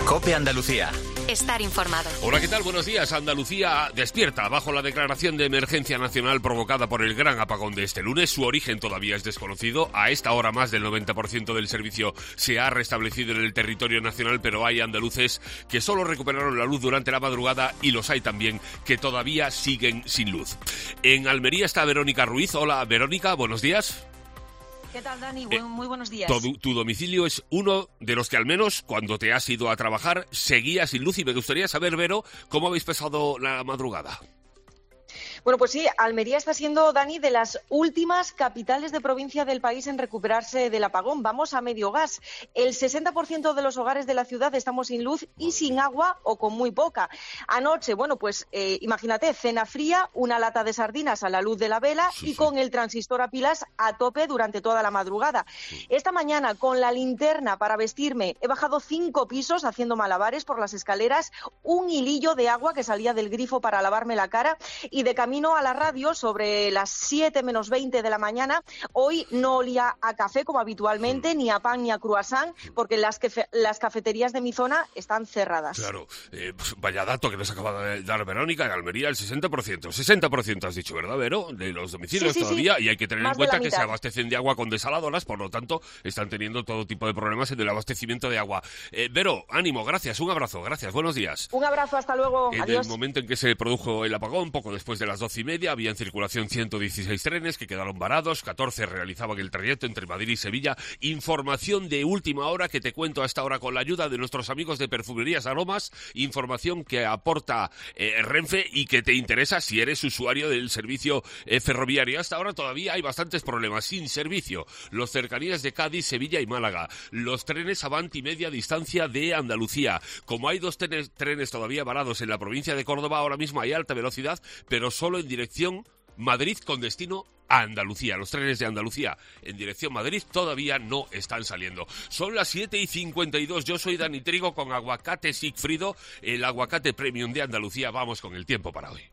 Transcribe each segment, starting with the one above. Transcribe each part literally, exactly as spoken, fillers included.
COPE Andalucía. Estar informado. Hola, ¿qué tal? Buenos días. Andalucía despierta bajo la declaración de emergencia nacional provocada por el gran apagón de este lunes. Su origen todavía es desconocido. A esta hora más del noventa por ciento del servicio se ha restablecido en el territorio nacional, pero hay andaluces que solo recuperaron la luz durante la madrugada y los hay también que todavía siguen sin luz. En Almería está Verónica Ruiz. Hola, Verónica, buenos días. ¿Qué tal, Dani? Eh, Muy buenos días. Tu, tu domicilio es uno de los que al menos cuando te has ido a trabajar seguía sin luz y me gustaría saber, Vero, ¿cómo habéis pasado la madrugada? Bueno, pues sí, Almería está siendo, Dani, de las últimas capitales de provincia del país en recuperarse del apagón. Vamos a medio gas. El sesenta por ciento de los hogares de la ciudad estamos sin luz y sin agua o con muy poca. Anoche, bueno, pues eh, imagínate, cena fría, una lata de sardinas a la luz de la vela sí, y sí. con el transistor a pilas a tope durante toda la madrugada. Sí. Esta mañana, con la linterna para vestirme, he bajado cinco pisos haciendo malabares por las escaleras, un hilillo de agua que salía del grifo para lavarme la cara y de camino a la radio sobre las siete menos veinte de la mañana. Hoy no olía a café como habitualmente, ni a pan ni a croissant, porque las, kefe, las cafeterías de mi zona están cerradas. Claro, eh, pues vaya dato que nos acaba de dar Verónica. En Almería el sesenta por ciento, sesenta por ciento has dicho, ¿verdad, Vero? De los domicilios sí, sí, todavía, sí. Y hay que tener Más en cuenta que se abastecen de agua con desaladoras, por lo tanto están teniendo todo tipo de problemas en el abastecimiento de agua. Eh, Vero, ánimo, gracias, un abrazo, gracias, buenos días. Un abrazo, hasta luego, en adiós. En el momento en que se produjo el apagón, poco después de las doce y media, había en circulación ciento dieciséis trenes que quedaron varados, catorce realizaban el trayecto entre Madrid y Sevilla. Información de última hora que te cuento a esta hora con la ayuda de nuestros amigos de Perfumerías Aromas, información que aporta eh, Renfe y que te interesa si eres usuario del servicio eh, ferroviario. Hasta ahora todavía hay bastantes problemas sin servicio. Los cercanías de Cádiz, Sevilla y Málaga, los trenes Avanti media distancia de Andalucía. Como hay dos trenes, trenes todavía varados en la provincia de Córdoba, ahora mismo hay alta velocidad, pero solo en dirección Madrid con destino a Andalucía. Los trenes de Andalucía en dirección Madrid todavía no están saliendo. Son las siete y cincuenta y dos. Yo soy Dani Trigo con aguacate Sigfrido, el aguacate premium de Andalucía. Vamos con el tiempo para hoy.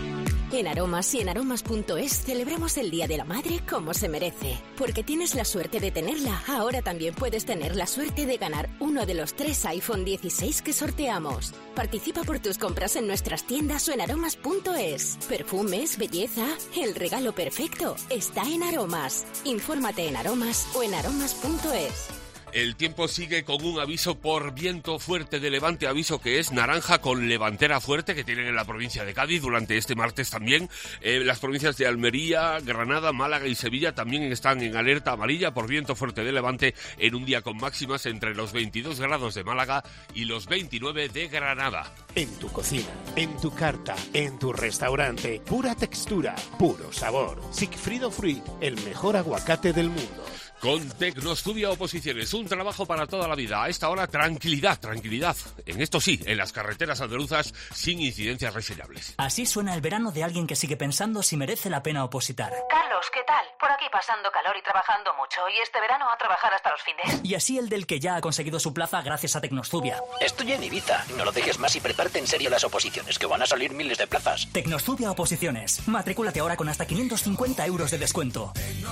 En Aromas y en aromas punto es celebramos el Día de la Madre como se merece. Porque tienes la suerte de tenerla, ahora también puedes tener la suerte de ganar uno de los tres iPhone dieciséis que sorteamos. Participa por tus compras en nuestras tiendas o en aromas punto es. Perfumes, belleza, el regalo perfecto está en Aromas. Infórmate en Aromas o en aromas punto es. El tiempo sigue con un aviso por viento fuerte de levante, aviso que es naranja con levantera fuerte que tienen en la provincia de Cádiz durante este martes también. Eh, las provincias de Almería, Granada, Málaga y Sevilla también están en alerta amarilla por viento fuerte de levante en un día con máximas entre los veintidós grados de Málaga y los veintinueve de Granada. En tu cocina, en tu carta, en tu restaurante, pura textura, puro sabor. Sigfrido Fruit, el mejor aguacate del mundo. Con Tecnostudia Oposiciones, un trabajo para toda la vida. A esta hora, tranquilidad, tranquilidad. En esto sí, en las carreteras andaluzas, sin incidencias reseñables. Así suena el verano de alguien que sigue pensando si merece la pena opositar. Carlos, ¿qué tal? Por aquí pasando calor y trabajando mucho. Y este verano a trabajar hasta los fines. Y así el del que ya ha conseguido su plaza gracias a Tecnostudia. Estoy en Ibiza. No lo dejes más y prepárate en serio las oposiciones, que van a salir miles de plazas. Tecnostudia Oposiciones. Matrículate ahora con hasta quinientos cincuenta euros de descuento.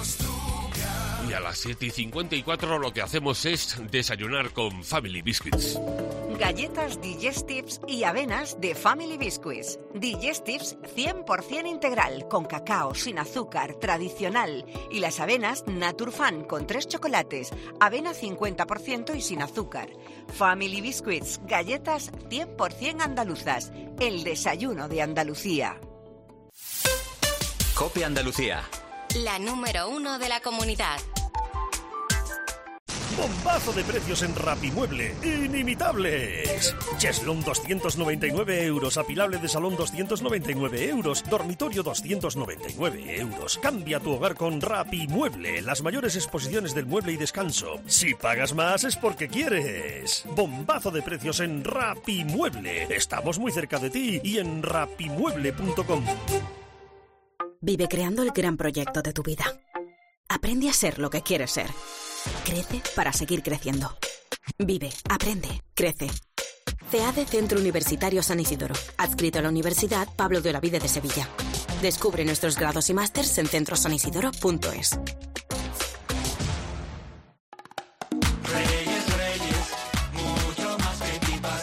Y a las siete y cincuenta y cuatro lo que hacemos es desayunar con Family Biscuits. Galletas Digestives y avenas de Family Biscuits. Digestives cien por ciento integral, con cacao, sin azúcar, tradicional. Y las avenas Naturfan con tres chocolates, avena cincuenta por ciento y sin azúcar. Family Biscuits, galletas cien por ciento andaluzas. El desayuno de Andalucía. COPE Andalucía. La número uno de la comunidad. Bombazo de precios en Rapimueble. ¡Inimitables! Cheslón doscientos noventa y nueve euros. Apilable de salón doscientos noventa y nueve euros. Dormitorio doscientos noventa y nueve euros. Cambia tu hogar con Rapimueble. Las mayores exposiciones del mueble y descanso. Si pagas más es porque quieres. Bombazo de precios en Rapimueble. Estamos muy cerca de ti y en rapimueble punto com. Vive creando el gran proyecto de tu vida. Aprende a ser lo que quieres ser. Crece para seguir creciendo. Vive, aprende, crece. C A D E Centro Universitario San Isidoro, adscrito a la Universidad Pablo de Olavide de Sevilla. Descubre nuestros grados y másters en centro san isidoro punto es. Reyes, Reyes, mucho más que pipas.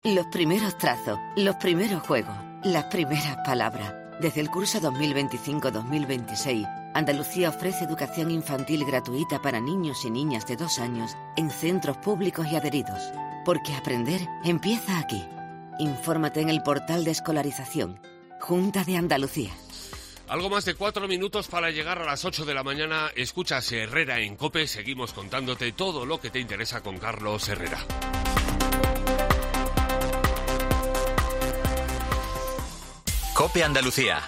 Los primeros trazos, los primeros juegos, las primeras palabras. Desde el curso dos mil veinticinco dos mil veintiséis, Andalucía ofrece educación infantil gratuita para niños y niñas de dos años en centros públicos y adheridos. Porque aprender empieza aquí. Infórmate en el portal de escolarización. Junta de Andalucía. Algo más de cuatro minutos para llegar a las ocho de la mañana. Escuchas Herrera en COPE. Seguimos contándote todo lo que te interesa con Carlos Herrera. COPE Andalucía.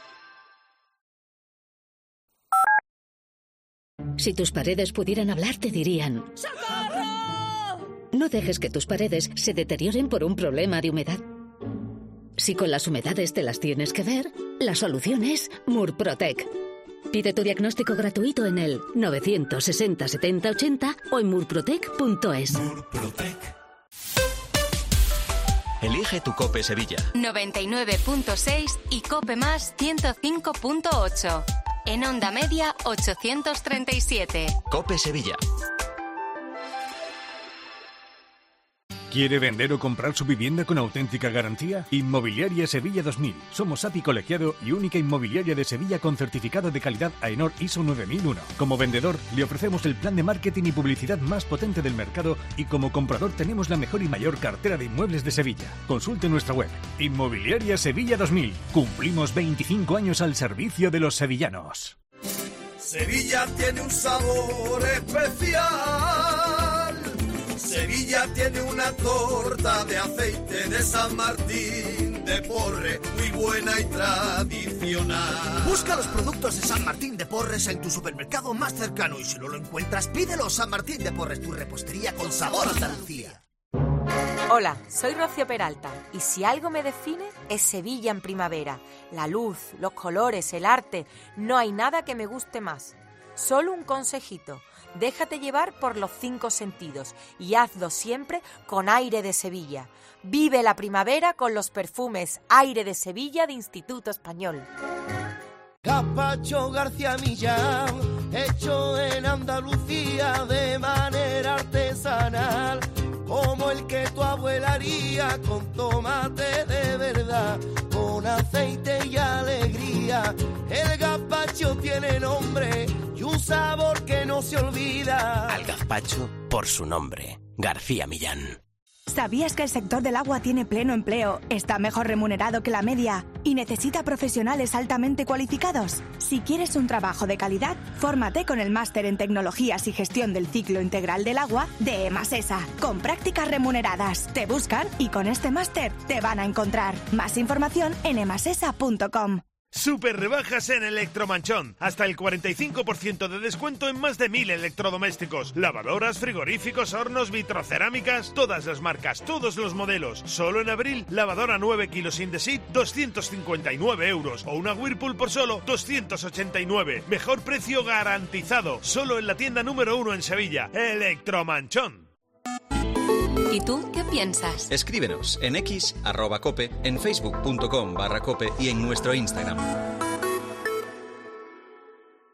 Si tus paredes pudieran hablar, te dirían: ¡socorro! No dejes que tus paredes se deterioren por un problema de humedad. Si con las humedades te las tienes que ver, la solución es Murprotec. Pide tu diagnóstico gratuito en el novecientos sesenta setenta ochenta o en murprotec punto es. Murprotec. Elige tu COPE Sevilla. noventa y nueve punto seis y COPE Más ciento cinco punto ocho. En onda media ochocientos treinta y siete. COPE Sevilla. ¿Quiere vender o comprar su vivienda con auténtica garantía? Inmobiliaria Sevilla dos mil. Somos A P I colegiado y única inmobiliaria de Sevilla con certificado de calidad AENOR I S O nueve mil uno. Como vendedor, le ofrecemos el plan de marketing y publicidad más potente del mercado y como comprador tenemos la mejor y mayor cartera de inmuebles de Sevilla. Consulte nuestra web. Inmobiliaria Sevilla dos mil. Cumplimos veinticinco años al servicio de los sevillanos. Sevilla tiene un sabor especial. Sevilla tiene una torta de aceite de San Martín de Porres, muy buena y tradicional. Busca los productos de San Martín de Porres en tu supermercado más cercano y si no lo encuentras, pídelo. San Martín de Porres, tu repostería con sabor a Andalucía. Hola, soy Rocío Peralta y si algo me define es Sevilla en primavera. La luz, los colores, el arte, no hay nada que me guste más. Solo un consejito. Déjate llevar por los cinco sentidos y hazlo siempre con Aire de Sevilla. Vive la primavera con los perfumes Aire de Sevilla de Instituto Español. Gazpacho García Millán, hecho en Andalucía de manera artesanal, como el que tu abuela haría con tomate de verdad, con aceite y alegría. El gazpacho tiene nombre y un sabor que no se olvida. Al gazpacho por su nombre, García Millán. ¿Sabías que el sector del agua tiene pleno empleo, está mejor remunerado que la media y necesita profesionales altamente cualificados? Si quieres un trabajo de calidad, fórmate con el máster en Tecnologías y Gestión del Ciclo Integral del Agua de EMASESA, con prácticas remuneradas. Te buscan y con este máster te van a encontrar. Más información en emasesa punto com. Super rebajas en Electromanchón. Hasta el cuarenta y cinco por ciento de descuento en más de mil electrodomésticos. Lavadoras, frigoríficos, hornos, vitrocerámicas. Todas las marcas, todos los modelos. Solo en abril, lavadora nueve kilos Indesit, doscientos cincuenta y nueve euros. O una Whirlpool por solo doscientos ochenta y nueve. Mejor precio garantizado. Solo en la tienda número uno en Sevilla. Electromanchón. ¿Y tú qué piensas? Escríbenos en X, arroba cope, en facebook punto com barra cope y en nuestro Instagram.